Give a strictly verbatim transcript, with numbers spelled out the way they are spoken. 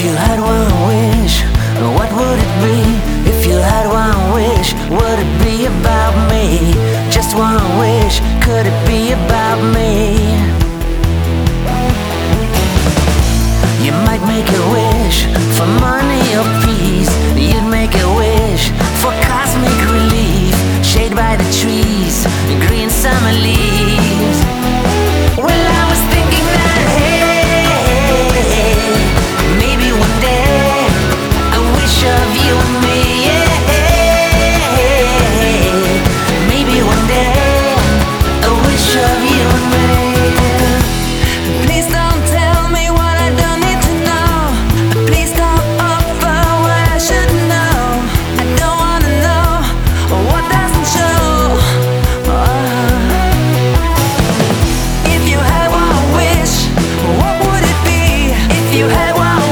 you had one wish, what would it be? If you had one wish, would it be about me? Just one wish, could it be about me? You might make a wish for money or peace. You'd make a wish for cosmic relief, shade by the trees, green summer leaves. Well, I was thinking that, hey, maybe one day a wish of you and me, yeah. Maybe one day a wish of you and me. Please don't tell me what I don't need to know. Please don't offer what I should know. I don't wanna know what doesn't show. If you had one wish, what would it be? If you had one